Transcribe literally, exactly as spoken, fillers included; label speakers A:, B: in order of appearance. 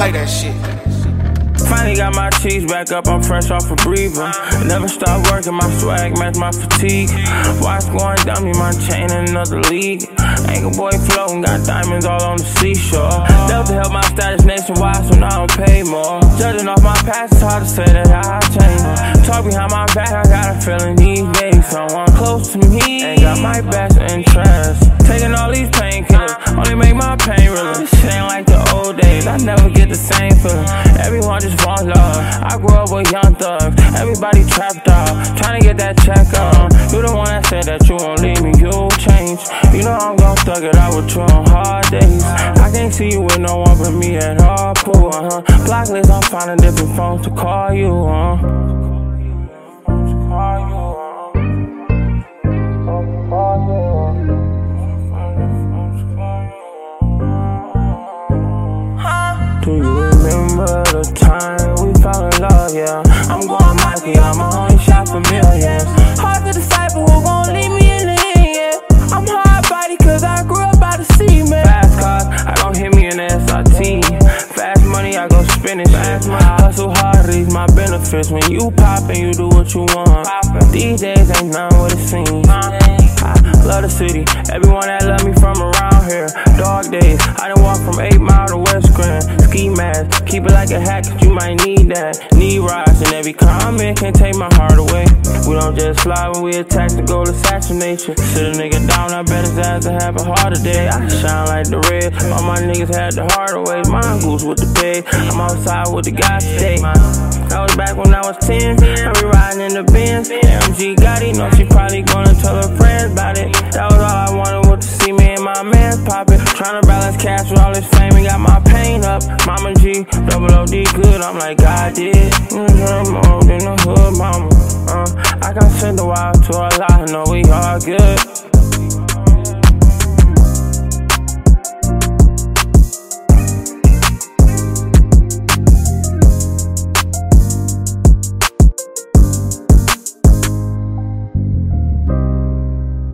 A: Play that shit.
B: Finally got my cheese back up, I'm fresh off a breather. Never stop working, my swag match my fatigue. Watch going dummy, my chain in another league. Anchor boy floating, got diamonds all on the seashore. Delta help my status nationwide, so now I'm paid more. Judging off my past, it's hard to say that I changed. Talk behind my back, I got a feeling these days someone close to me ain't got my best interest. Taking all these painkillers, only make my pain realer. This shit ain't like the old days, I never get the same feeling. Everyone just want love, I grew up with young thugs. Everybody trapped out, trying to get that check on. You the one that said that you won't leave me, you'll change. You know I'm gon' thug it out with you on hard days. I can't see you with no one but me at all, pool, uh-huh. Block list, I'm finding different phones to call you on. Call you on. Do you remember the time we fell in love, yeah? I'm going Mikey, I'm a only shot for millions. Hard to decipher who gon' leave me in the end, yeah. I'm hard body cause I grew up by the sea, man. Fast cars, I gon' hit me in the S R T. Fast money, I go spend it. Fast money, hustle hard, these my benefits. When you poppin', you do what you want. These days ain't none what it seems. I love the city, everyone that love me from around here. Dog days, I done walk from eight Mile to West Grand. Ski mask, keep it like a hat cause you might need that. Need rides and every comment can't take my heart away. We don't just fly when we attack the goal assassination. Sit a nigga down, I bet his ass to have a heart today. I shine like the red, all my niggas had the hard away. Mine goose with the pay, I'm outside with the guys today. I was back when I was ten, I be riding in the Benz. M G Gotti, know she probably gonna tell her friends about it. That was all I wanted, was to see me and my man's poppin'. Tryna balance cash with all this fame and got my pain up. Mama G, double O D good, I'm like God did. Mm-hmm, more than the hood mama. uh, I got sent a while to a lot, I know we all good.